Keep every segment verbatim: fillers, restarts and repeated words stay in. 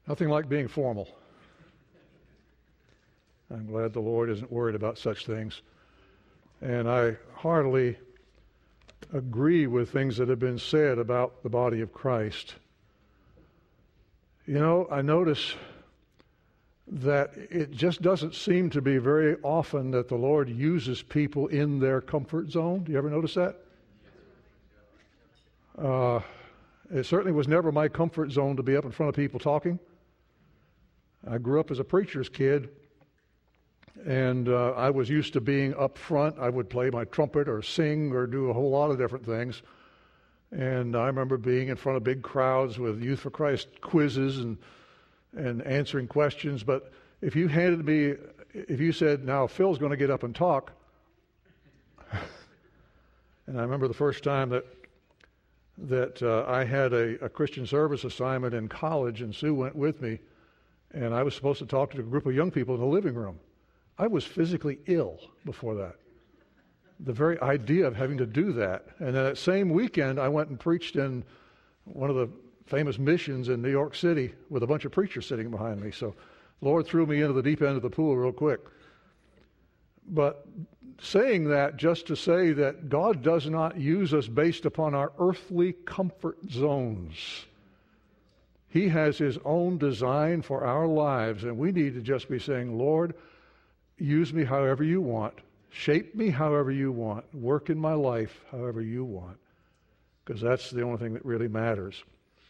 Nothing like being formal. I'm glad the Lord isn't worried about such things. And I heartily agree with things that have been said about the body of Christ. You know, I notice that it just doesn't seem to be very often that the Lord uses people in their comfort zone. Do you ever notice that? Uh, it certainly was never my comfort zone to be up in front of people talking. I grew up as a preacher's kid, and uh, I was used to being up front. I would play my trumpet or sing or do a whole lot of different things. And I remember being in front of big crowds with Youth for Christ quizzes and and answering questions. But if you handed me, if you said, now Phil's going to get up and talk, and I remember the first time that that uh, I had a, a Christian service assignment in college, and Sue went with me, and I was supposed to talk to a group of young people in the living room. I was physically ill before that. The very idea of having to do that. And then that same weekend, I went and preached in one of the famous missions in New York City with a bunch of preachers sitting behind me. So the Lord threw me into the deep end of the pool real quick. But saying that just to say that God does not use us based upon our earthly comfort zones. He has His own design for our lives, and we need to just be saying, Lord, use me however you want. Shape me however you want. Work in my life however you want. Because that's the only thing that really matters.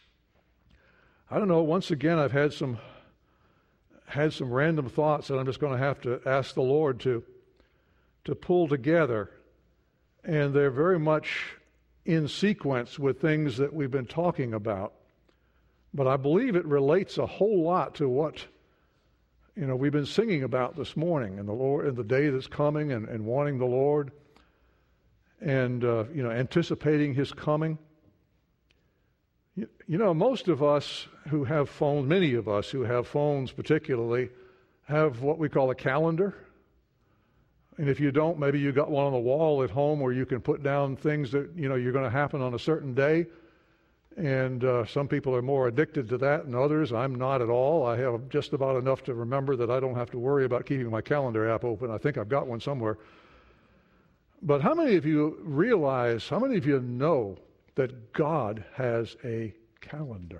I don't know, once again I've had some had some random thoughts that I'm just going to have to ask the Lord to to pull together. And they're very much in sequence with things that we've been talking about. But I believe it relates a whole lot to what you know, we've been singing about this morning, and the Lord, and the day that's coming, and, and wanting the Lord, and uh, you know, anticipating His coming. You, you know, most of us who have phones, many of us who have phones, particularly, have what we call a calendar. And if you don't, maybe you got one on the wall at home where you can put down things that you know you're going to happen on a certain day. And uh, some people are more addicted to that than others. I'm not at all. I have just about enough to remember that I don't have to worry about keeping my calendar app open. I think I've got one somewhere. But how many of you realize, how many of you know that God has a calendar?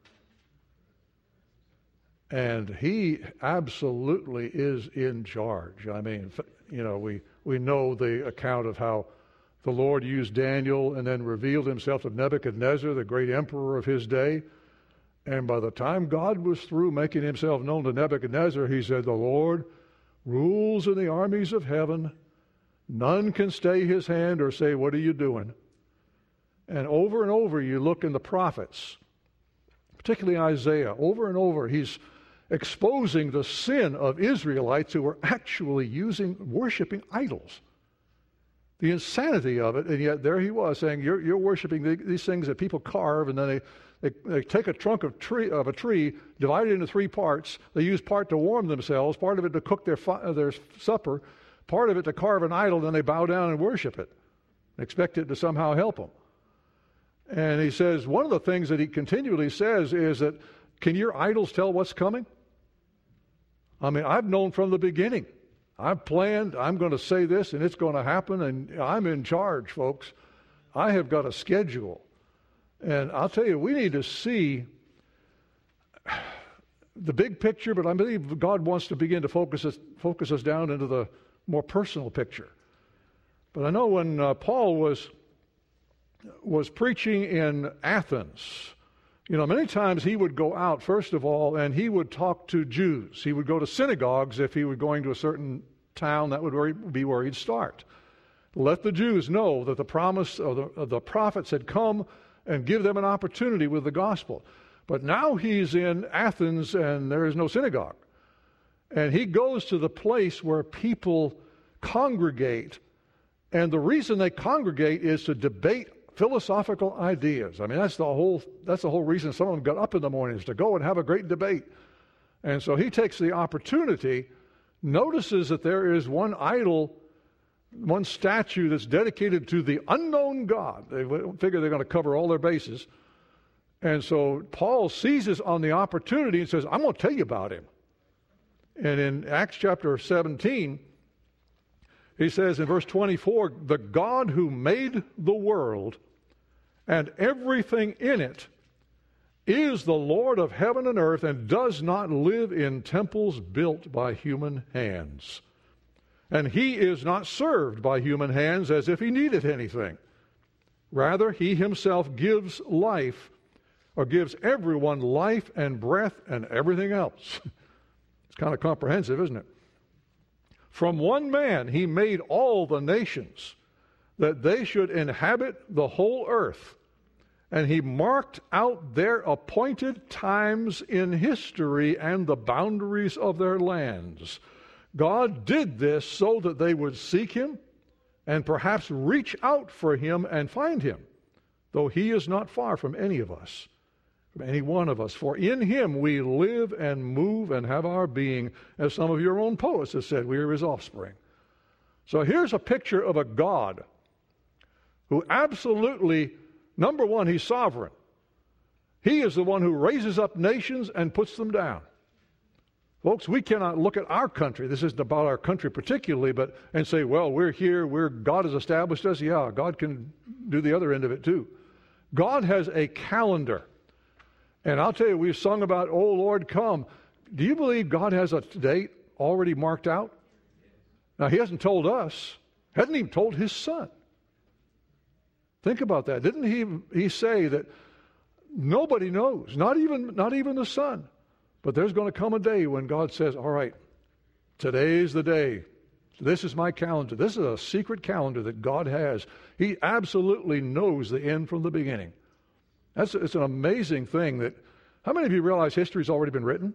And He absolutely is in charge. I mean, you know, we, we know the account of how the Lord used Daniel and then revealed Himself to Nebuchadnezzar, the great emperor of his day. And by the time God was through making Himself known to Nebuchadnezzar, He said, the Lord rules in the armies of heaven. None can stay His hand or say, what are you doing? And over and over you look in the prophets, particularly Isaiah, over and over He's exposing the sin of Israelites who were actually using, worshiping idols. The insanity of it, and yet there He was saying, you're, you're worshiping the, these things that people carve, and then they, they, they take a trunk of, tree, of a tree, divide it into three parts. They use part to warm themselves, part of it to cook their, their supper, part of it to carve an idol, and then they bow down and worship it, expect it to somehow help them. And He says, one of the things that He continually says is that, can your idols tell what's coming? I mean, I've known from the beginning. I've planned, I'm going to say this, and it's going to happen, and I'm in charge, folks. I have got a schedule. And I'll tell you, we need to see the big picture, but I believe God wants to begin to focus us, focus us down into the more personal picture. But I know when uh, Paul was, was preaching in Athens, you know, many times he would go out, first of all, and he would talk to Jews. He would go to synagogues if he were going to a certain town. That would be where he'd start. Let the Jews know that the promise of the, of the prophets had come and give them an opportunity with the gospel. But now he's in Athens and there is no synagogue. And he goes to the place where people congregate. And the reason they congregate is to debate philosophical ideas. I mean, that's the whole that's the whole reason some of them got up in the mornings, to go and have a great debate. And so he takes the opportunity, notices that there is one idol, one statue that's dedicated to the unknown God. They figure they're going to cover all their bases. And so Paul seizes on the opportunity and says, I'm going to tell you about him. And in Acts chapter seventeen, he says in verse twenty-four, the God who made the world and everything in it is the Lord of heaven and earth and does not live in temples built by human hands. And he is not served by human hands as if he needed anything. Rather, he himself gives life, or gives everyone life and breath and everything else. It's kind of comprehensive, isn't it? From one man he made all the nations, that they should inhabit the whole earth. And he marked out their appointed times in history and the boundaries of their lands. God did this so that they would seek him and perhaps reach out for him and find him, though he is not far from any of us, from any one of us. For in him we live and move and have our being, as some of your own poets have said, we are his offspring. So here's a picture of a God who absolutely, number one, he's sovereign. He is the one who raises up nations and puts them down. Folks, we cannot look at our country, this isn't about our country particularly, but and say, well, we're here, we're, God has established us. Yeah, God can do the other end of it too. God has a calendar. And I'll tell you, we've sung about, oh Lord, come. Do you believe God has a date already marked out? Now, he hasn't told us, hasn't even told his son. Think about that. Didn't he, he say that nobody knows, not even, not even the son. But there's going to come a day when God says, all right, today's the day. This is my calendar. This is a secret calendar that God has. He absolutely knows the end from the beginning. That's it's an amazing thing that, how many of you realize history's already been written?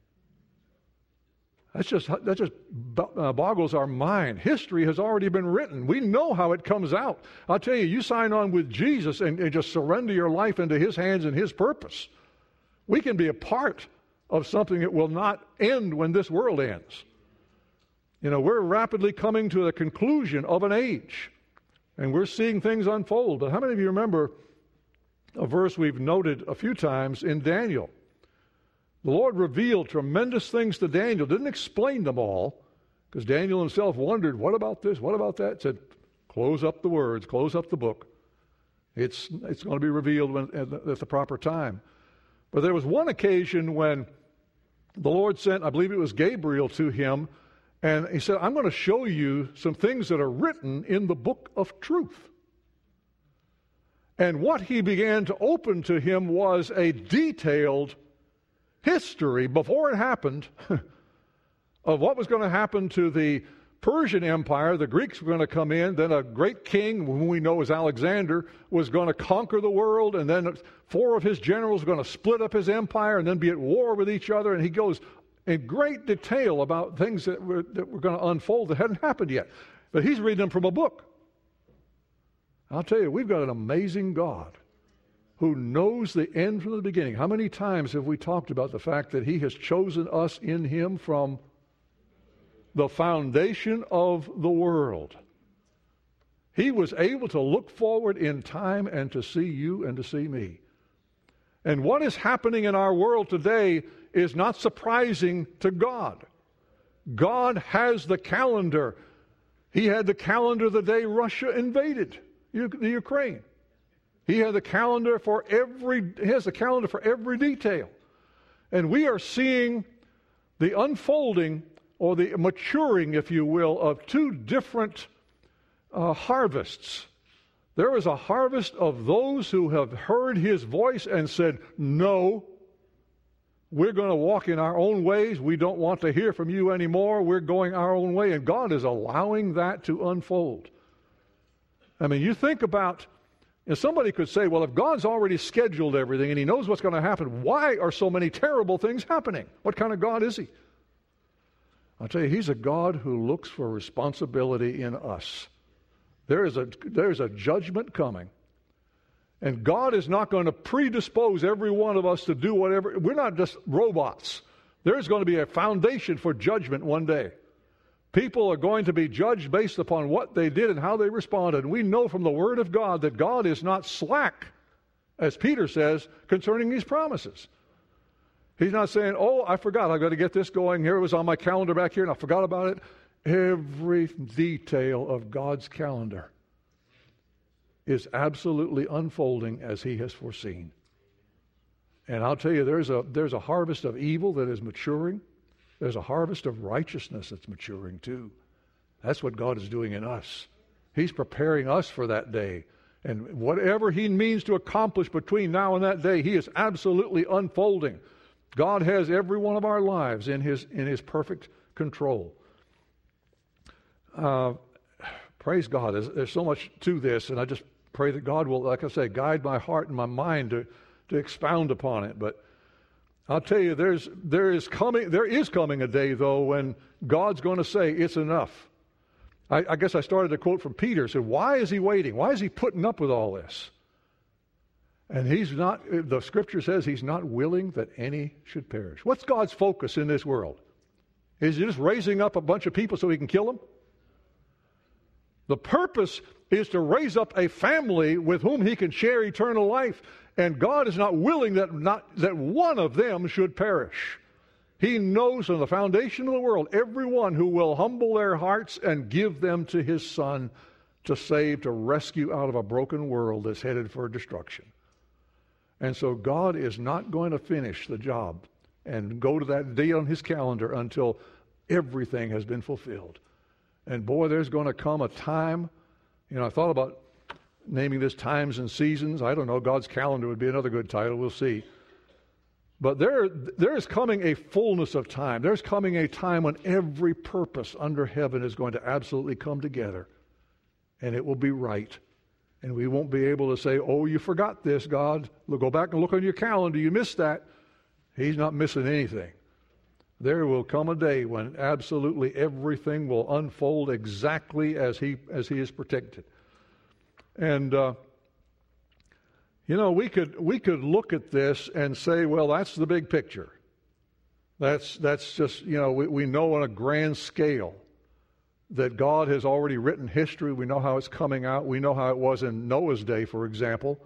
That's just, that just boggles our mind. History has already been written. We know how it comes out. I'll tell you, you sign on with Jesus and, and just surrender your life into his hands and his purpose. We can be a part of something that will not end when this world ends. You know, we're rapidly coming to the conclusion of an age, and we're seeing things unfold. But how many of you remember a verse we've noted a few times in Daniel? The Lord revealed tremendous things to Daniel, didn't explain them all, because Daniel himself wondered, what about this, what about that? Said, close up the words, close up the book. It's, it's going to be revealed when, at, the, at the proper time. But there was one occasion when the Lord sent, I believe it was Gabriel, to him, and he said, I'm going to show you some things that are written in the book of truth. And what he began to open to him was a detailed history, before it happened, of what was going to happen to the Persian Empire. The Greeks were going to come in, then a great king, whom we know as Alexander, was going to conquer the world, and then four of his generals were going to split up his empire and then be at war with each other. And he goes in great detail about things that were, that were going to unfold that hadn't happened yet. But he's reading them from a book. I'll tell you, we've got an amazing God who knows the end from the beginning. How many times have we talked about the fact that he has chosen us in him from the foundation of the world? He was able to look forward in time and to see you and to see me. And what is happening in our world today is not surprising to God. God has the calendar. He had the calendar the day Russia invaded the Ukraine. He had the calendar for every, he has the calendar for every detail. And we are seeing the unfolding or the maturing, if you will, of two different uh, harvests. There is a harvest of those who have heard his voice and said, no, we're going to walk in our own ways. We don't want to hear from you anymore. We're going our own way. And God is allowing that to unfold. I mean, you think about, and somebody could say, well, if God's already scheduled everything and he knows what's going to happen, why are so many terrible things happening? What kind of God is he? I'll tell you, he's a God who looks for responsibility in us. There is a, there is a judgment coming. And God is not going to predispose every one of us to do whatever. We're not just robots. There's going to be a foundation for judgment one day. People are going to be judged based upon what they did and how they responded. And we know from the Word of God that God is not slack as Peter says, concerning these promises. He's not saying, oh, I forgot, I've got to get this going. Here it was on my calendar back here, and I forgot about it. Every detail of God's calendar is absolutely unfolding as He has foreseen. And I'll tell you, there's a there's a harvest of evil that is maturing. There's a harvest of righteousness that's maturing too. That's what God is doing in us. He's preparing us for that day. And whatever He means to accomplish between now and that day, He is absolutely unfolding. God has every one of our lives in His in His perfect control. Uh, praise God. There's, there's so much to this, and I just pray that God will, like I say, guide my heart and my mind to, to expound upon it. But I'll tell you, there's there is coming there is coming a day, though, when God's going to say, it's enough. I, I guess I started a quote from Peter. Said, why is He waiting? Why is He putting up with all this? And He's not, the Scripture says He's not willing that any should perish. What's God's focus in this world? Is He just raising up a bunch of people so He can kill them? The purpose is to raise up a family with whom He can share eternal life. And God is not willing that not that one of them should perish. He knows from the foundation of the world everyone who will humble their hearts and give them to His Son to save, to rescue out of a broken world that's headed for destruction. And so God is not going to finish the job and go to that day on His calendar until everything has been fulfilled. And boy, there's going to come a time, you know, I thought about naming this Times and Seasons. I don't know, God's calendar would be another good title, we'll see. But there, there is coming a fullness of time. There's coming a time when every purpose under heaven is going to absolutely come together. And it will be right. And we won't be able to say, oh, you forgot this, God. Go back and look on your calendar. You missed that. He's not missing anything. There will come a day when absolutely everything will unfold exactly as He as He is predicted. And uh, you know, we could we could look at this and say, well, that's the big picture. That's that's just, you know, we, we know on a grand scale that God has already written history. We know how it's coming out. We know how it was in Noah's day, for example.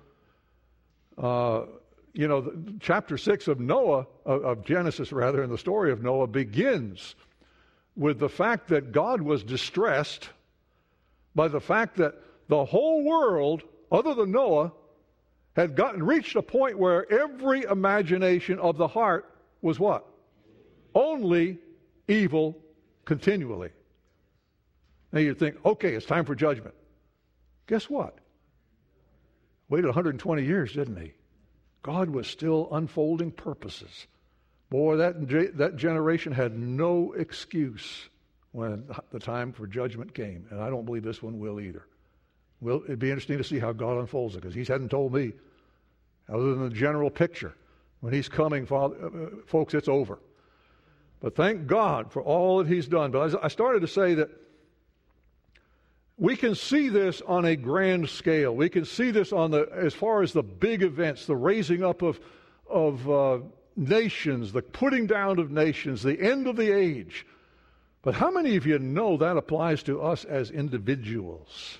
Uh, you know, the, chapter six of Noah, of, of Genesis rather, and the story of Noah begins with the fact that God was distressed by the fact that the whole world, other than Noah, had gotten reached a point where every imagination of the heart was what? Only evil continually. Now you'd think, okay, it's time for judgment. Guess what? Waited one hundred twenty years, didn't He? God was still unfolding purposes. Boy, that, that generation had no excuse when the time for judgment came. And I don't believe this one will either. Well, it'd be interesting to see how God unfolds it, because He hadn't told me, other than the general picture. When He's coming, Father, uh, folks, it's over. But thank God for all that He's done. But I started to say that we can see this on a grand scale. We can see this on the, as far as the big events, the raising up of, of uh, nations, the putting down of nations, the end of the age. But how many of you know that applies to us as individuals?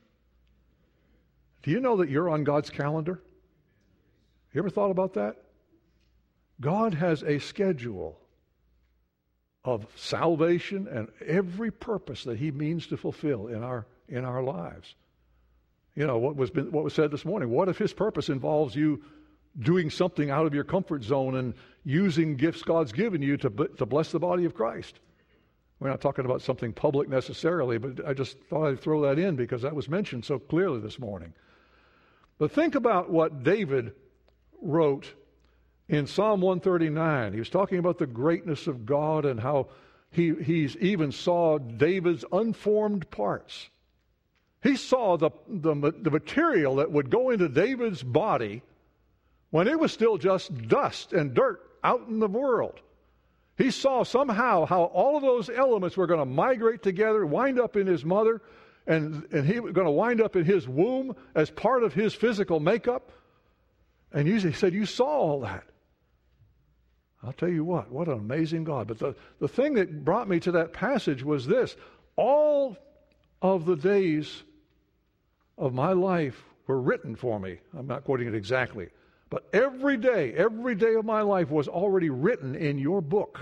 Do you know that you're on God's calendar? You ever thought about that? God has a schedule of salvation and every purpose that He means to fulfill in our in our lives. You know, what was been, what was said this morning, what if His purpose involves you doing something out of your comfort zone and using gifts God's given you to to bless the body of Christ? We're not talking about something public necessarily, but I just thought I'd throw that in because that was mentioned so clearly this morning. But think about what David wrote in Psalm one thirty-nine. He was talking about the greatness of God and how he he's even saw David's unformed parts. He saw the, the, the material that would go into David's body when it was still just dust and dirt out in the world. He saw somehow how all of those elements were going to migrate together, wind up in his mother, and, and he was going to wind up in his womb as part of his physical makeup. And he said, you saw all that. I'll tell you what, what an amazing God. But the, the thing that brought me to that passage was this. All of the days of my life were written for me. I'm not quoting it exactly. But every day, every day of my life was already written in your book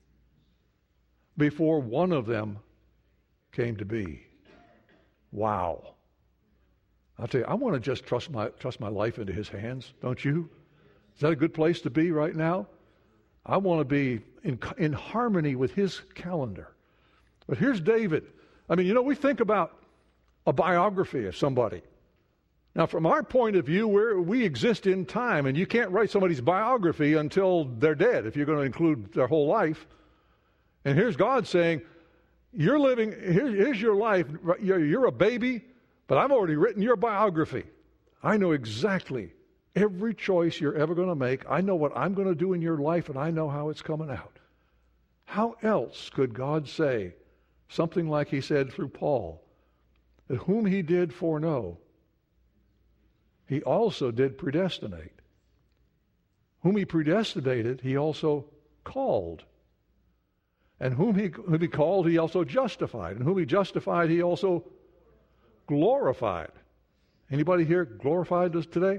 before one of them came to be. Wow. I'll tell you, I want to just trust my trust my life into His hands, don't you? Is that a good place to be right now? I want to be in, in harmony with His calendar. But here's David. I mean, you know, we think about a biography of somebody. Now, from our point of view, we're, we exist in time, and you can't write somebody's biography until they're dead, if you're going to include their whole life. And here's God saying, you're living, here, here's your life, you're, you're a baby, but I've already written your biography. I know exactly every choice you're ever going to make. I know what I'm going to do in your life, and I know how it's coming out. How else could God say something like He said through Paul, that whom He did foreknow, He also did predestinate. Whom He predestinated, He also called. And whom he, whom he called, He also justified. And whom He justified, He also glorified. Anybody here glorified us today?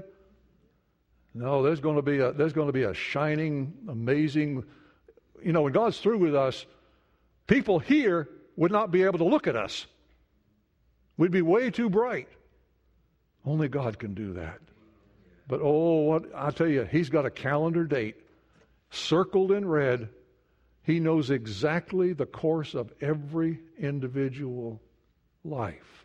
No, there's going to be a, there's going to be a shining, amazing, you know, when God's through with us, people here would not be able to look at us. We'd be way too bright. Only God can do that. But oh, what I tell you, He's got a calendar date circled in red. He knows exactly the course of every individual life.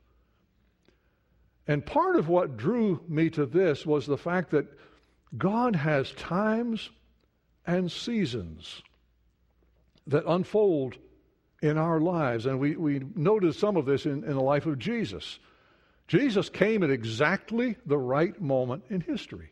And part of what drew me to this was the fact that God has times and seasons that unfold in our lives. And we, we noticed some of this in, in the life of Jesus. Jesus came at exactly the right moment in history.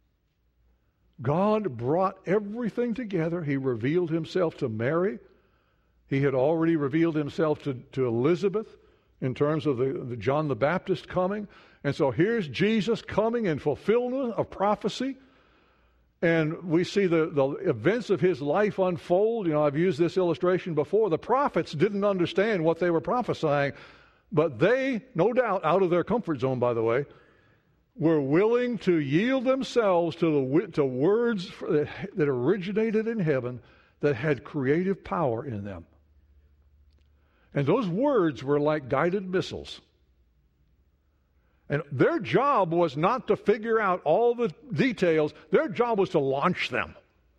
God brought everything together. He revealed Himself to Mary. He had already revealed Himself to, to Elizabeth in terms of the, the John the Baptist coming. And so here's Jesus coming in fulfillment of prophecy. And we see the, the events of His life unfold. You know, I've used this illustration before. The prophets didn't understand what they were prophesying, but they, no doubt, out of their comfort zone, by the way, were willing to yield themselves to the to words that, that originated in heaven that had creative power in them. And those words were like guided missiles. And their job was not to figure out all the details. Their job was to launch them.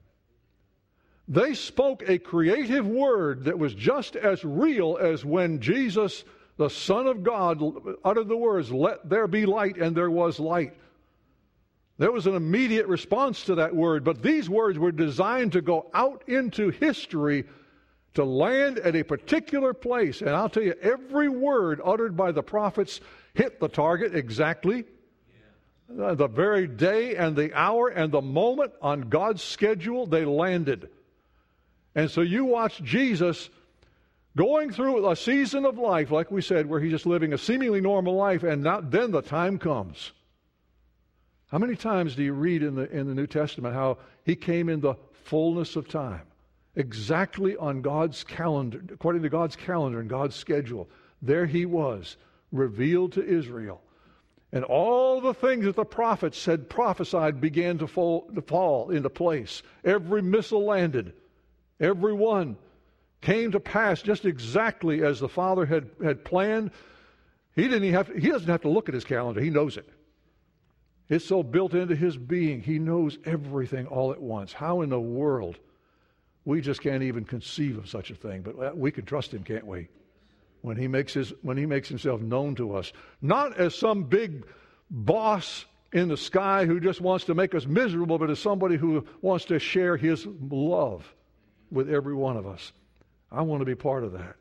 They spoke a creative word that was just as real as when Jesus, the Son of God, uttered the words, "Let there be light," and there was light. There was an immediate response to that word, but these words were designed to go out into history to land at a particular place. And I'll tell you, every word uttered by the prophets hit the target exactly. Yeah. The very day and the hour and the moment on God's schedule, they landed. And so you watch Jesus going through a season of life, like we said, where He's just living a seemingly normal life, and now, then the time comes. How many times do you read in the in the New Testament how He came in the fullness of time? Exactly on God's calendar, according to God's calendar and God's schedule. There He was, revealed to Israel. And all the things that the prophets had prophesied began to fall, to fall into place. Every missile landed. Every one came to pass just exactly as the Father had, had planned. He didn't even have to, he doesn't have to look at His calendar. He knows it. It's so built into His being. He knows everything all at once. How in the world? We just can't even conceive of such a thing. But we can trust Him, can't we? When He makes his, when He makes Himself known to us. Not as some big boss in the sky who just wants to make us miserable, but as somebody who wants to share His love with every one of us. I want to be part of that.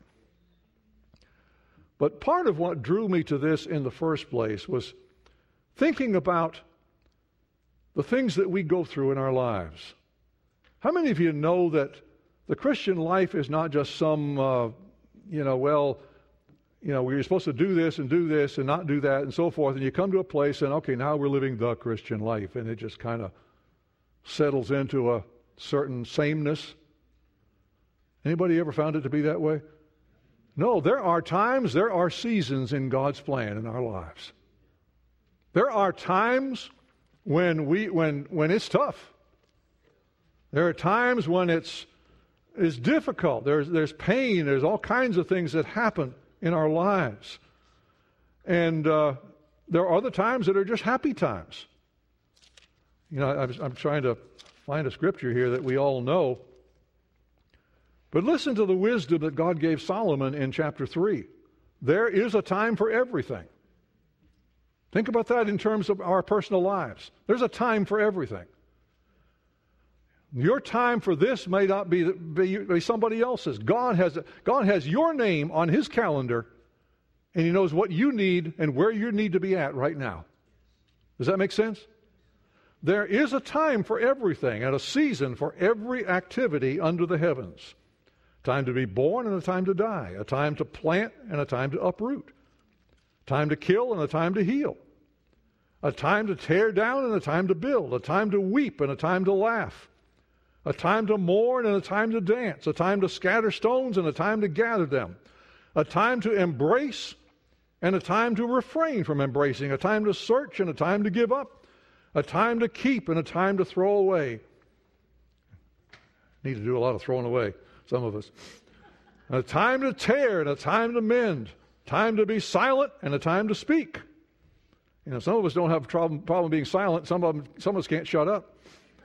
But part of what drew me to this in the first place was thinking about the things that we go through in our lives. How many of you know that the Christian life is not just some, uh, you know, well, you know, we're supposed to do this and do this and not do that and so forth, and you come to a place and, okay, now we're living the Christian life, and it just kind of settles into a certain sameness. Anybody ever found it to be that way? No, there are times, there are seasons in God's plan in our lives. There are times when we when when it's tough. There are times when it's it's difficult. There's there's pain. There's all kinds of things that happen in our lives. And uh, there are other times that are just happy times. You know, I'm, I'm trying to find a scripture here that we all know. But listen to the wisdom that God gave Solomon in chapter three. There is a time for everything. Think about that in terms of our personal lives. There's a time for everything. Your time for this may not be, be, be somebody else's. God has, God has your name on His calendar, and He knows what you need and where you need to be at right now. Does that make sense? There is a time for everything and a season for every activity under the heavens. Time to be born and a time to die. A time to plant and a time to uproot. Time to kill and a time to heal. A time to tear down and a time to build. A time to weep and a time to laugh. A time to mourn and a time to dance. A time to scatter stones and a time to gather them. A time to embrace and a time to refrain from embracing. A time to search and a time to give up. A time to keep and a time to throw away. Need to do a lot of throwing away, some of us. A time to tear and a time to mend. Time to be silent and a time to speak. You know, some of us don't have a problem, problem being silent. Some of them, some of us can't shut up.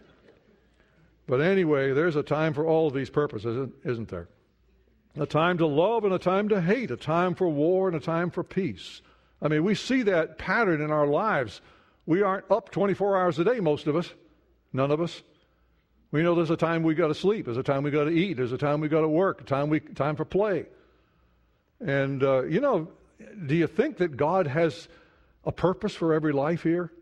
But anyway, there's a time for all of these purposes, isn't there? A time to love and a time to hate. A time for war and a time for peace. I mean, we see that pattern in our lives. We aren't up twenty-four hours a day, most of us. None of us. We know there's a time we got to sleep. There's a time we got to eat. There's a time we got to work. A time we time for play. And, uh, you know, do you think that God has a purpose for every life here?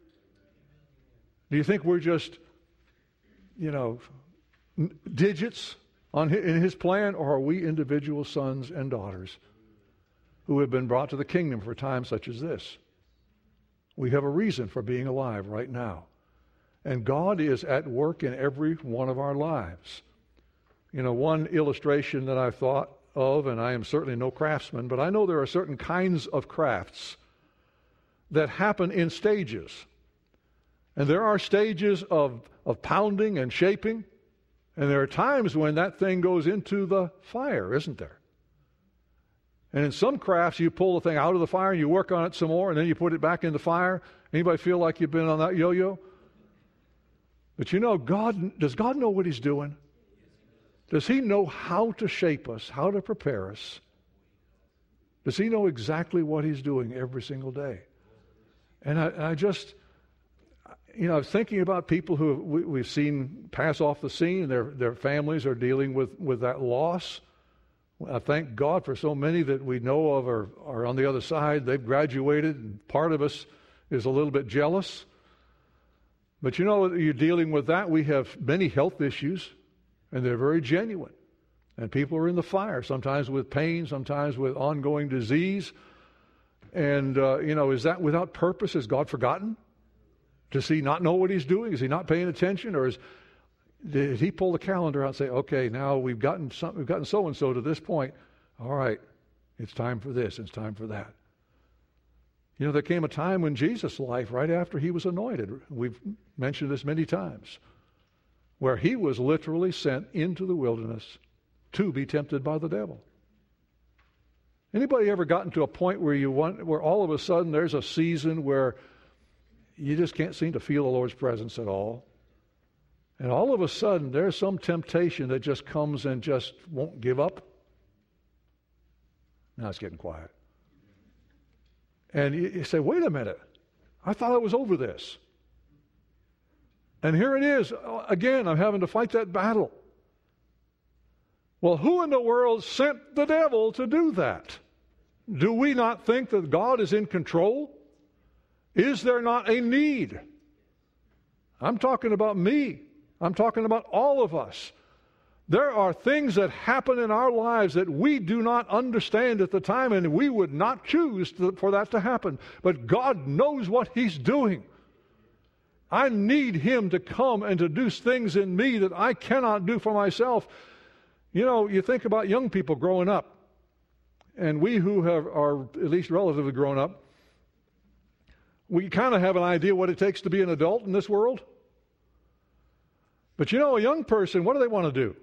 Do you think we're just, you know, digits on his, in His plan, or are we individual sons and daughters who have been brought to the kingdom for a time such as this? We have a reason for being alive right now. And God is at work in every one of our lives. You know, one illustration that I thought of, and I am certainly no craftsman, but I know there are certain kinds of crafts that happen in stages. And there are stages of, of pounding and shaping, and there are times when that thing goes into the fire, isn't there? And in some crafts, you pull the thing out of the fire and you work on it some more, and then you put it back in the fire. Anybody feel like you've been on that yo-yo? But you know, God, does God know what He's doing? Does He know how to shape us, how to prepare us? Does He know exactly what He's doing every single day? And I, I just, you know, I was thinking about people who we, we've seen pass off the scene. Their their families are dealing with, with that loss. I thank God for so many that we know of are, are on the other side. They've graduated, and part of us is a little bit jealous. But you know, you're dealing with that. We have many health issues, and they're very genuine. And people are in the fire, sometimes with pain, sometimes with ongoing disease. And, uh, you know, is that without purpose? Has God forgotten? Does He not know what He's doing? Is He not paying attention? Or is, did He pull the calendar out and say, okay, now we've gotten some, we've gotten so-and-so to this point. All right, it's time for this, it's time for that. You know, there came a time in Jesus' life, right after He was anointed, we've mentioned this many times, where He was literally sent into the wilderness to be tempted by the devil. Anybody ever gotten to a point where you want, where all of a sudden there's a season where you just can't seem to feel the Lord's presence at all? And all of a sudden there's some temptation that just comes and just won't give up? Now it's getting quiet. And you, you say, wait a minute, I thought I was over this. And here it is. Again, I'm having to fight that battle. Well, who in the world sent the devil to do that? Do we not think that God is in control? Is there not a need? I'm talking about me. I'm talking about all of us. There are things that happen in our lives that we do not understand at the time, and we would not choose to, for that to happen. But God knows what He's doing. I need Him to come and to do things in me that I cannot do for myself. You know, you think about young people growing up, and we who have are at least relatively grown up, we kind of have an idea what it takes to be an adult in this world. But you know, a young person, what do they want to do?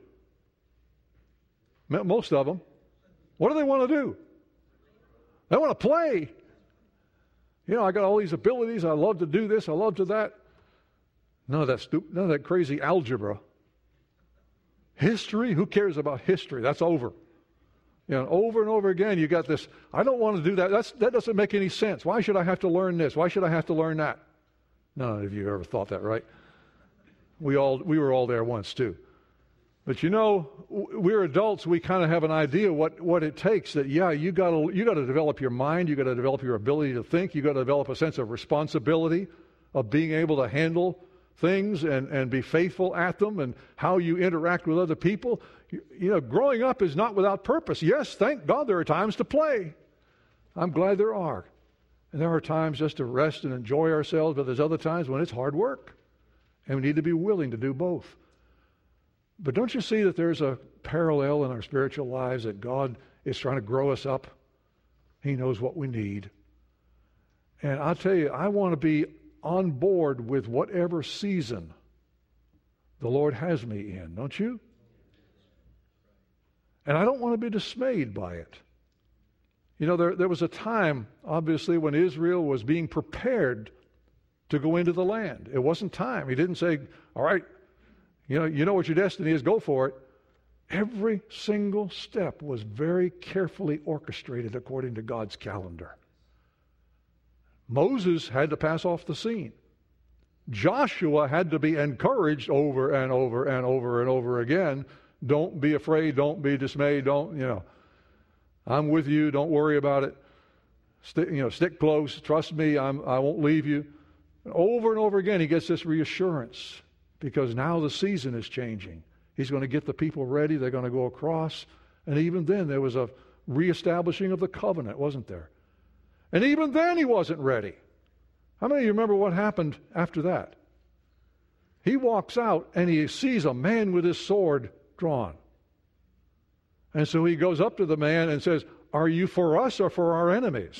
Most of them. What do they want to do? They want to play. You know, I got all these abilities. I love to do this. I love to that. None of that stupid, none of that crazy algebra. History? Who cares about history? That's over. You know, over and over again, you got this, I don't want to do that. That's, that doesn't make any sense. Why should I have to learn this? Why should I have to learn that? None of you ever thought that, right? We all, we were all there once, too. But you know, we're adults, we kind of have an idea what, what it takes. That, yeah, you got to you got to develop your mind, you got to develop your ability to think, you got to develop a sense of responsibility, of being able to handle things and, and be faithful at them, and how you interact with other people. You, you know, growing up is not without purpose. Yes, thank God there are times to play. I'm glad there are. And there are times just to rest and enjoy ourselves, but there's other times when it's hard work. And we need to be willing to do both. But don't you see that there's a parallel in our spiritual lives, that God is trying to grow us up? He knows what we need. And I'll tell you, I want to be on board with whatever season the Lord has me in, don't you? And I don't want to be dismayed by it. You know, there, there was a time, obviously, when Israel was being prepared to go into the land. It wasn't time. He didn't say, all right, you know, you know what your destiny is, go for it. Every single step was very carefully orchestrated according to God's calendar. Moses had to pass off the scene. Joshua had to be encouraged over and over and over and over again. Don't be afraid. Don't be dismayed. Don't, you know, I'm with you. Don't worry about it. Stick, you know, stick close. Trust me. I'm, I won't leave you. And over and over again, he gets this reassurance, because now the season is changing. He's going to get the people ready. They're going to go across. And even then, there was a reestablishing of the covenant, wasn't there? And even then, he wasn't ready. How many of you remember what happened after that? He walks out and he sees a man with his sword drawn. And so he goes up to the man and says, are you for us or for our enemies?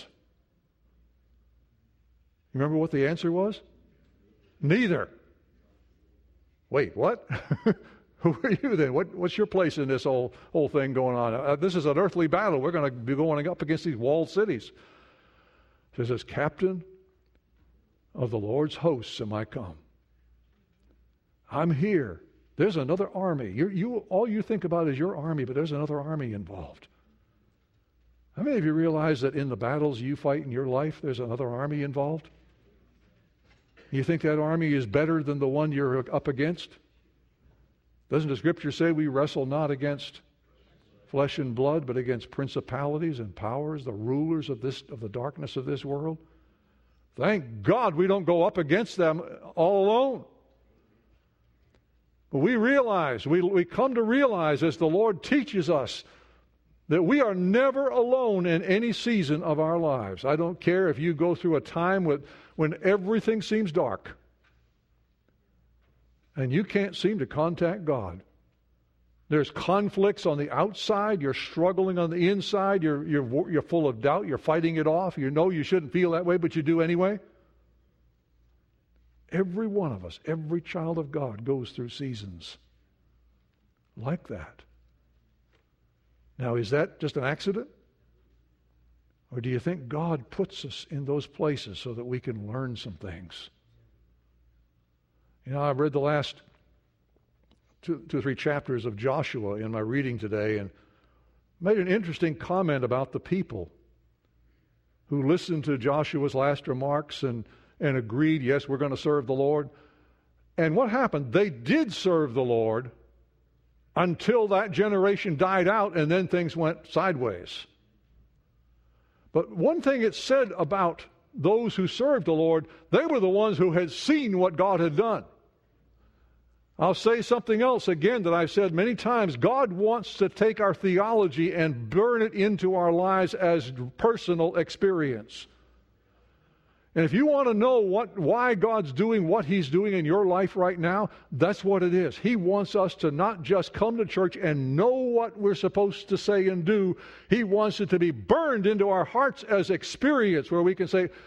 You remember what the answer was? Neither. Wait, what? Who are you then? What, what's your place in this whole, whole thing going on? Uh, this is an earthly battle. We're going to be going up against these walled cities. It says, as captain of the Lord's hosts am I come. I'm here. There's another army. You, you, all you think about is your army, but there's another army involved. How many of you realize that in the battles you fight in your life, there's another army involved? You think that army is better than the one you're up against? Doesn't the Scripture say we wrestle not against flesh and blood, but against principalities and powers, the rulers of this of the darkness of this world? Thank God we don't go up against them all alone. But we realize, we, we come to realize as the Lord teaches us, that we are never alone in any season of our lives. I don't care if you go through a time with, when everything seems dark and you can't seem to contact God. There's conflicts on the outside. You're struggling on the inside. You're, you're, you're full of doubt. You're fighting it off. You know you shouldn't feel that way, but you do anyway. Every one of us, every child of God goes through seasons like that. Now, is that just an accident? Or do you think God puts us in those places so that we can learn some things? You know, I've read the last two, two or three chapters of Joshua in my reading today and made an interesting comment about the people who listened to Joshua's last remarks and, and agreed, yes, we're going to serve the Lord. And what happened? They did serve the Lord until that generation died out, and then things went sideways. But one thing it said about those who served the Lord, they were the ones who had seen what God had done. I'll say something else again that I've said many times. God wants to take our theology and burn it into our lives as personal experience. And if you want to know what, why God's doing what He's doing in your life right now, that's what it is. He wants us to not just come to church and know what we're supposed to say and do. He wants it to be burned into our hearts as experience, where we can say,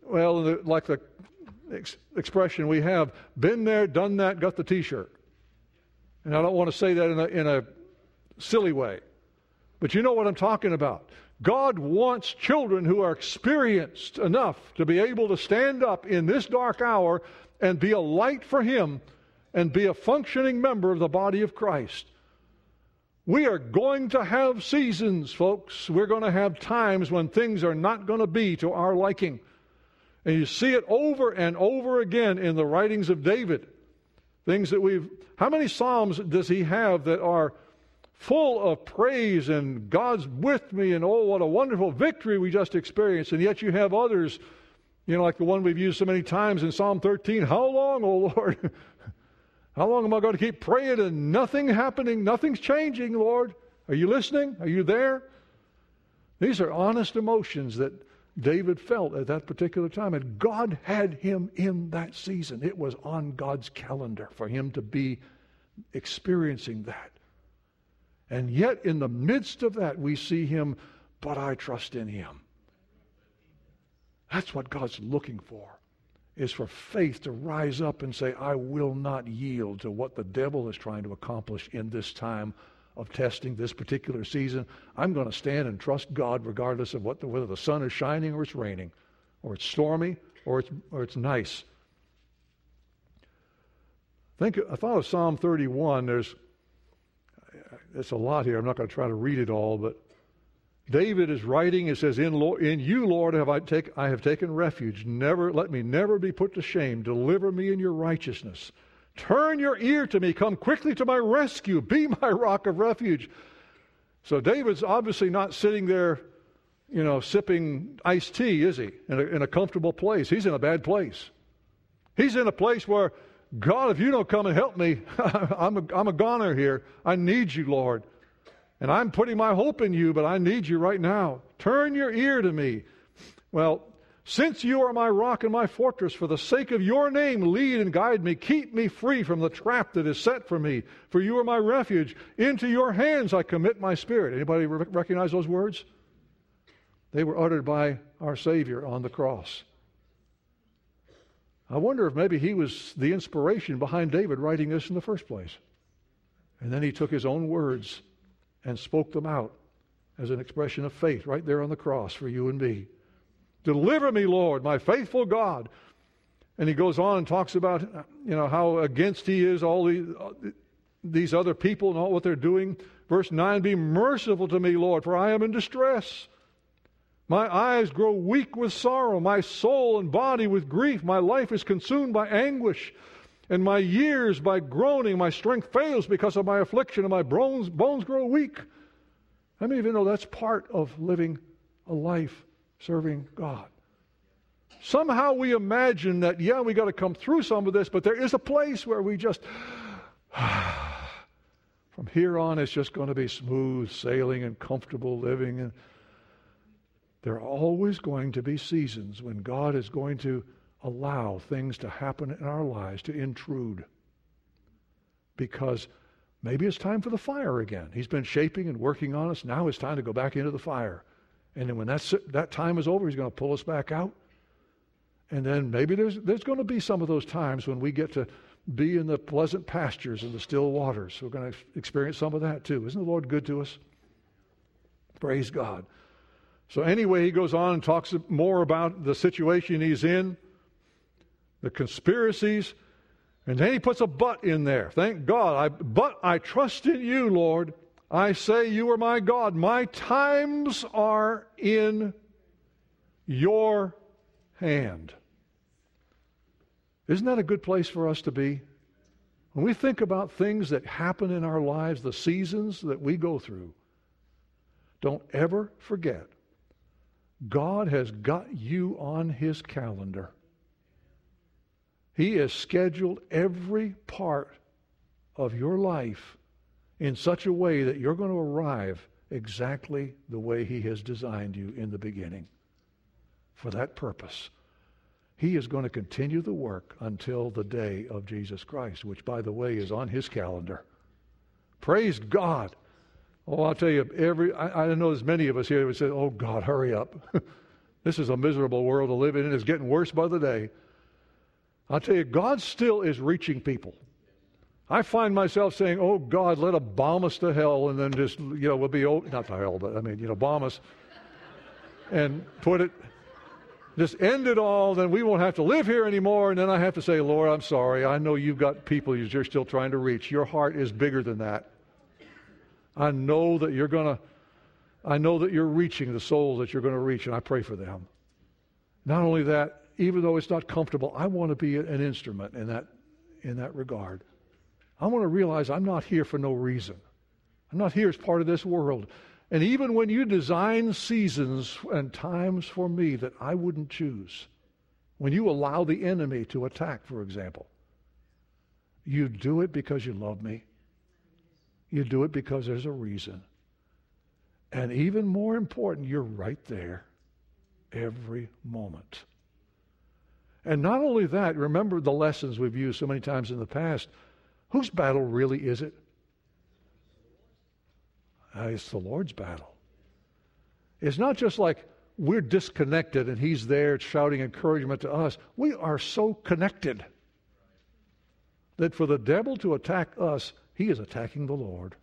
well, the, like the ex- expression we have, been there, done that, got the T-shirt. And I don't want to say that in a, in a silly way. But you know what I'm talking about. God wants children who are experienced enough to be able to stand up in this dark hour and be a light for Him and be a functioning member of the body of Christ. We are going to have seasons, folks. We're going to have times when things are not going to be to our liking. And you see it over and over again in the writings of David. Things that we've... How many Psalms does he have that are full of praise and God's with me and oh, what a wonderful victory we just experienced. And yet you have others, you know, like the one we've used so many times in Psalm thirteen. How long, oh Lord? How long am I going to keep praying and nothing happening? Nothing's changing, Lord. Are you listening? Are you there? These are honest emotions that David felt at that particular time. And God had him in that season. It was on God's calendar for him to be experiencing that. And yet in the midst of that, we see him, but I trust in Him. That's what God's looking for, is for faith to rise up and say, I will not yield to what the devil is trying to accomplish in this time of testing, this particular season. I'm going to stand and trust God regardless of what the, whether the sun is shining or it's raining, or it's stormy or it's, or it's nice. Think, I thought of Psalm thirty-one. There's It's a lot here. I'm not going to try to read it all, but David is writing. It says, "In Lord, in you, Lord, have I take I have taken refuge. Never let me never be put to shame. Deliver me in your righteousness. Turn your ear to me. Come quickly to my rescue. Be my rock of refuge." So David's obviously not sitting there, you know, sipping iced tea, is he? In a, in a comfortable place. He's in a bad place. He's in a place where, God, if you don't come and help me, I'm a, I'm a goner here. I need you, Lord. And I'm putting my hope in you, but I need you right now. Turn your ear to me. Well, since you are my rock and my fortress, for the sake of your name, lead and guide me. Keep me free from the trap that is set for me. For you are my refuge. Into your hands I commit my spirit. Anybody re- recognize those words? They were uttered by our Savior on the cross. I wonder if maybe he was the inspiration behind David writing this in the first place. And then he took his own words and spoke them out as an expression of faith right there on the cross for you and me. Deliver me, Lord, my faithful God. And he goes on and talks about, you know, how against he is all the, these other people and all what they're doing. Verse nine, be merciful to me, Lord, for I am in distress. My eyes grow weak with sorrow, my soul and body with grief. My life is consumed by anguish, and my years by groaning. My strength fails because of my affliction, and my bones, bones grow weak. How many of you know that's part of living a life serving God? Somehow we imagine that, yeah, we got to come through some of this, but there is a place where we just, from here on, it's just going to be smooth sailing and comfortable living. And there are always going to be seasons when God is going to allow things to happen in our lives, to intrude. Because maybe it's time for the fire again. He's been shaping and working on us. Now it's time to go back into the fire. And then when that's, that time is over, He's going to pull us back out. And then maybe there's, there's going to be some of those times when we get to be in the pleasant pastures and the still waters. We're going to experience some of that too. Isn't the Lord good to us? Praise God. So anyway, he goes on and talks more about the situation he's in, the conspiracies, and then he puts a but in there. Thank God. I, but I trust in you, Lord. I say you are my God. My times are in your hand. Isn't that a good place for us to be? When we think about things that happen in our lives, the seasons that we go through, don't ever forget, God has got you on His calendar. He has scheduled every part of your life in such a way that you're going to arrive exactly the way He has designed you in the beginning. For that purpose, He is going to continue the work until the day of Jesus Christ, which, by the way, is on His calendar. Praise God. Oh, I'll tell you, every I, I know there's many of us here who would say, oh, God, hurry up. This is a miserable world to live in, and it's getting worse by the day. I'll tell you, God still is reaching people. I find myself saying, oh, God, let them bomb us to hell, and then just, you know, we'll be, over, not to hell, but I mean, you know, bomb us and put it, just end it all, then we won't have to live here anymore, and then I have to say, Lord, I'm sorry. I know you've got people you're still trying to reach. Your heart is bigger than that. I know that you're going to, I know that you're reaching the souls that you're going to reach, and I pray for them. Not only that, even though it's not comfortable, I want to be an instrument in that, in that regard. I want to realize I'm not here for no reason. I'm not here as part of this world. And even when you design seasons and times for me that I wouldn't choose, when you allow the enemy to attack, for example, you do it because you love me. You do it because there's a reason. And even more important, you're right there every moment. And not only that, remember the lessons we've used so many times in the past. Whose battle really is it? Uh, it's the Lord's battle. It's not just like we're disconnected and He's there shouting encouragement to us. We are so connected that for the devil to attack us, he is attacking the Lord.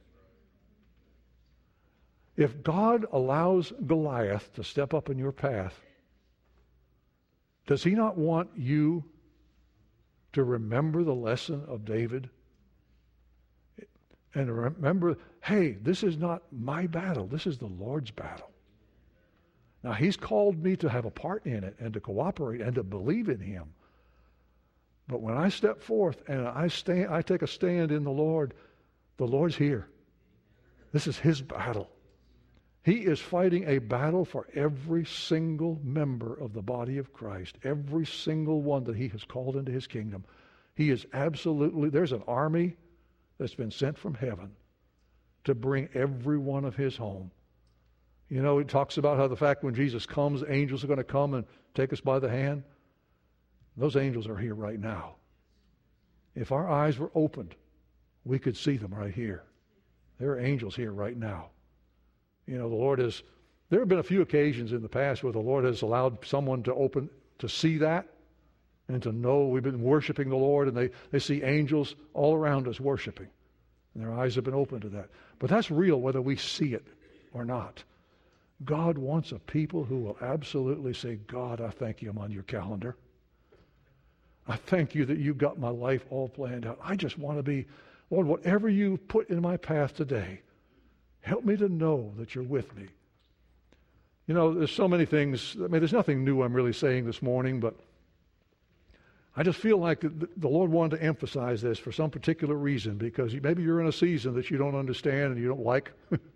If God allows Goliath to step up in your path, does He not want you to remember the lesson of David? And remember, hey, this is not my battle. This is the Lord's battle. Now, He's called me to have a part in it and to cooperate and to believe in Him. But when I step forth and I stand, I take a stand in the Lord, the Lord's here. This is His battle. He is fighting a battle for every single member of the body of Christ, every single one that He has called into His kingdom. He is absolutely, there's an army that's been sent from heaven to bring every one of His home. You know, it talks about how the fact when Jesus comes, angels are going to come and take us by the hand. Those angels are here right now. If our eyes were opened, we could see them right here. There are angels here right now. You know, the Lord has, there have been a few occasions in the past where the Lord has allowed someone to open, to see that and to know we've been worshiping the Lord, and they, they see angels all around us worshiping. And their eyes have been open to that. But that's real whether we see it or not. God wants a people who will absolutely say, God, I thank you I'm on your calendar. I thank you that you've got my life all planned out. I just want to be, Lord, whatever you put in my path today, help me to know that you're with me. You know, there's so many things. I mean, there's nothing new I'm really saying this morning, but I just feel like the Lord wanted to emphasize this for some particular reason, because maybe you're in a season that you don't understand and you don't like.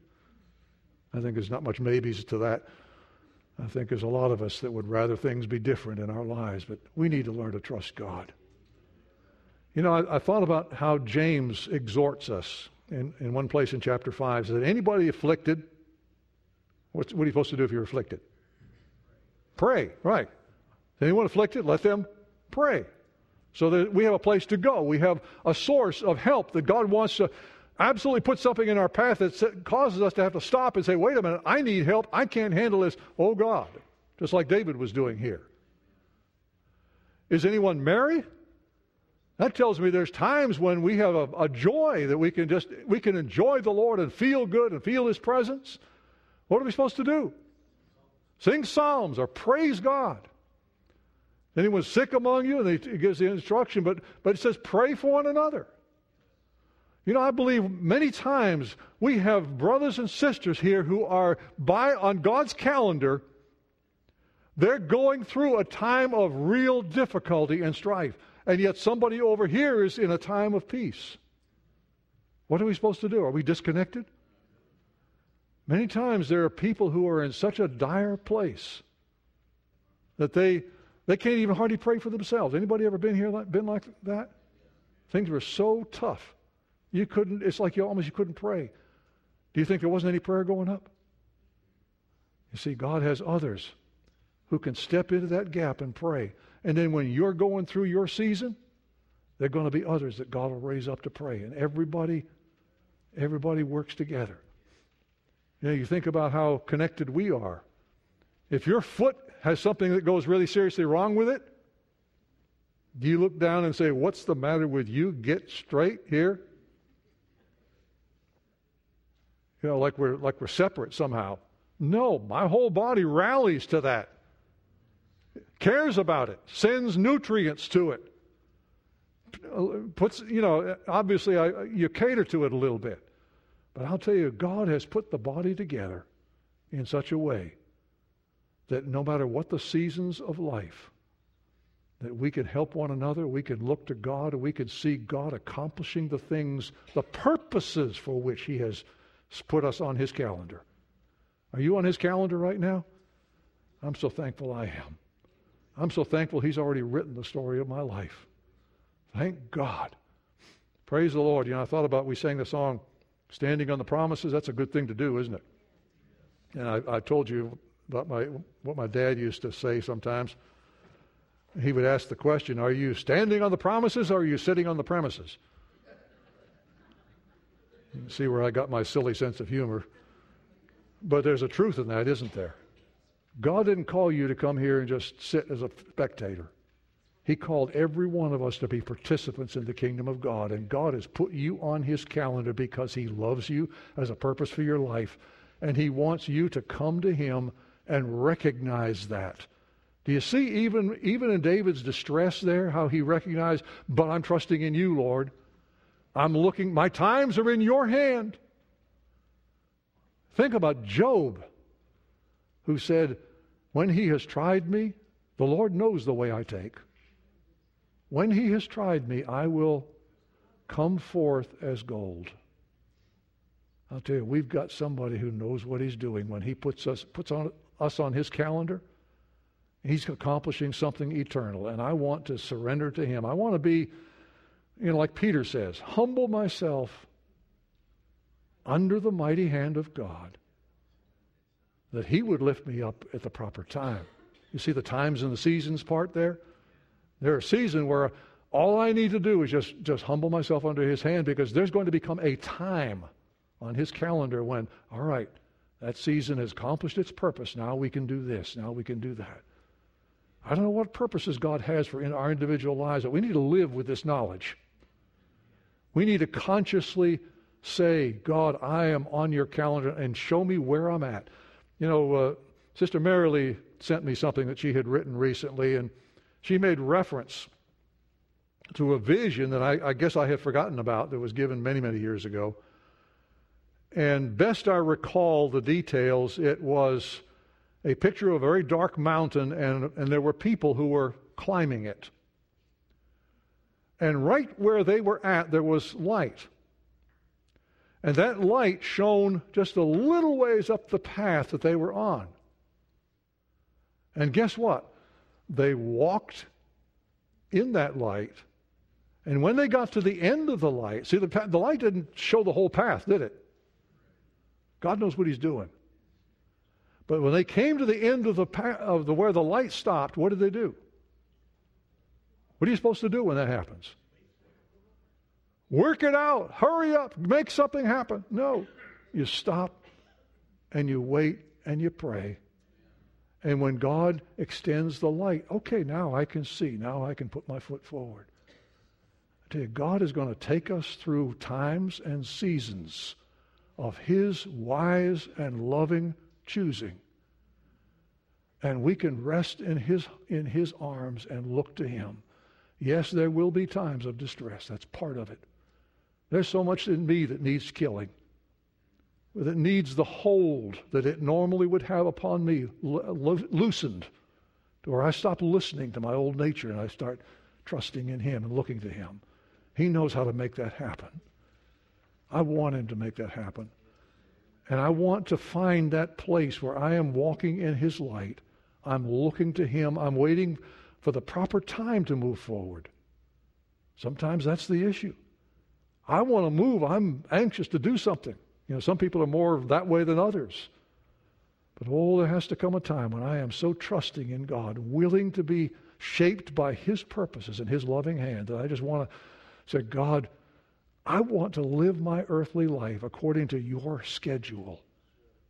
I think there's not much maybes to that. I think there's a lot of us that would rather things be different in our lives, but we need to learn to trust God. You know, I, I thought about how James exhorts us in, in one place in chapter five. Said, anybody afflicted, what's, what are you supposed to do if you're afflicted? Pray, right. Is anyone afflicted? Let them pray. So that we have a place to go. We have a source of help that God wants to absolutely put something in our path that causes us to have to stop and say, wait a minute, I need help. I can't handle this. Oh, God. Just like David was doing here. Is anyone merry? That tells me there's times when we have a, a joy that we can just, we can enjoy the Lord and feel good and feel His presence. What are we supposed to do? Sing psalms or praise God. Anyone sick among you? And it gives the instruction, but, but it says pray for one another. You know, I believe many times we have brothers and sisters here who are by on God's calendar. They're going through a time of real difficulty and strife. And yet somebody over here is in a time of peace. What are we supposed to do? Are we disconnected? Many times there are people who are in such a dire place that they they can't even hardly pray for themselves. Anybody ever been here like, been like that? Things were so tough. You couldn't, it's like you almost you couldn't pray. Do you think there wasn't any prayer going up? You see, God has others who can step into that gap and pray. And then when you're going through your season, there are going to be others that God will raise up to pray. And everybody, everybody works together. You know, you think about how connected we are. If your foot has something that goes really seriously wrong with it, do you look down and say, what's the matter with you? Get straight here? You know, like we're like we're separate somehow. No, my whole body rallies to that. Cares about it, sends nutrients to it. Puts, you know, obviously I, you cater to it a little bit. But I'll tell you, God has put the body together in such a way that no matter what the seasons of life, that we can help one another, we can look to God, and we can see God accomplishing the things, the purposes for which He has put us on His calendar. Are you on His calendar right now? I'm so thankful I am. I'm so thankful He's already written the story of my life. Thank God. Praise the Lord. You know, I thought about, we sang the song, Standing on the Promises. That's a good thing to do, isn't it? And I, I told you about my what my dad used to say sometimes. He would ask the question, are you standing on the promises or are you sitting on the premises? You can see where I got my silly sense of humor. But there's a truth in that, isn't there? God didn't call you to come here and just sit as a spectator. He called every one of us to be participants in the kingdom of God. And God has put you on His calendar because He loves you, as a purpose for your life. And He wants you to come to Him and recognize that. Do you see even, even in David's distress there, how he recognized, but I'm trusting in you, Lord. I'm looking, my times are in your hand. Think about Job, who said, when he has tried me, the Lord knows the way I take. When he has tried me, I will come forth as gold. I'll tell you, we've got somebody who knows what He's doing. When He puts us puts on us on His calendar, He's accomplishing something eternal. And I want to surrender to Him. I want to be, you know, like Peter says, humble myself under the mighty hand of God, that He would lift me up at the proper time. You see the times and the seasons part there? There's a season where all I need to do is just, just humble myself under His hand, because there's going to become a time on His calendar when, all right, that season has accomplished its purpose. Now we can do this. Now we can do that. I don't know what purposes God has for in our individual lives, but we need to live with this knowledge. We need to consciously say, God, I am on your calendar, and show me where I'm at. You know, uh, Sister Marilee sent me something that she had written recently, and she made reference to a vision that I, I guess I had forgotten about that was given many, many years ago. And best I recall the details, it was a picture of a very dark mountain, and, and there were people who were climbing it. And right where they were at, there was light. And that light shone just a little ways up the path that they were on. And guess what? They walked in that light, and when they got to the end of the light, see, the, the light didn't show the whole path, did it? God knows what He's doing. But when they came to the end of the path, of the where the light stopped, what did they do? What are you supposed to do when that happens? Work it out. Hurry up. Make something happen. No. You stop and you wait and you pray. And when God extends the light, okay, now I can see. Now I can put my foot forward. I tell you, God is going to take us through times and seasons of His wise and loving choosing. And we can rest in His, in His arms and look to Him. Yes, there will be times of distress. That's part of it. There's so much in me that needs killing, that needs the hold that it normally would have upon me lo- loosened, to where I stop listening to my old nature and I start trusting in Him and looking to Him. He knows how to make that happen. I want Him to make that happen. And I want to find that place where I am walking in His light. I'm looking to Him. I'm waiting for the proper time to move forward. Sometimes that's the issue. I want to move. I'm anxious to do something. You know, some people are more that way than others. But oh, there has to come a time when I am so trusting in God, willing to be shaped by His purposes and His loving hand, that I just want to say, God, I want to live my earthly life according to your schedule.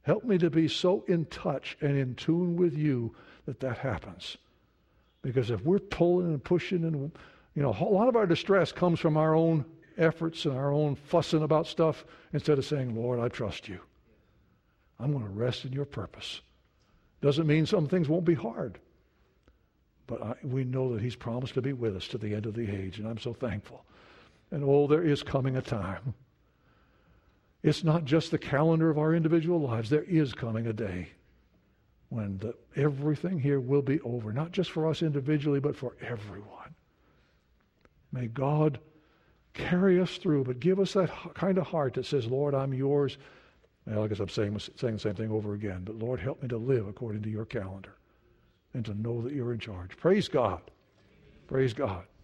Help me to be so in touch and in tune with you that that happens. Because if we're pulling and pushing and, you know, a lot of our distress comes from our own efforts and our own fussing about stuff instead of saying, Lord, I trust you. I'm going to rest in your purpose. Doesn't mean some things won't be hard. But I, we know that he's promised to be with us to the end of the age, and I'm so thankful. And oh, there is coming a time. It's not just the calendar of our individual lives. There is coming a day when the, everything here will be over, not just for us individually, but for everyone. May God carry us through, but give us that kind of heart that says, Lord, I'm yours. Well, I guess I'm saying, saying the same thing over again, but Lord, help me to live according to your calendar and to know that you're in charge. Praise God. Praise God.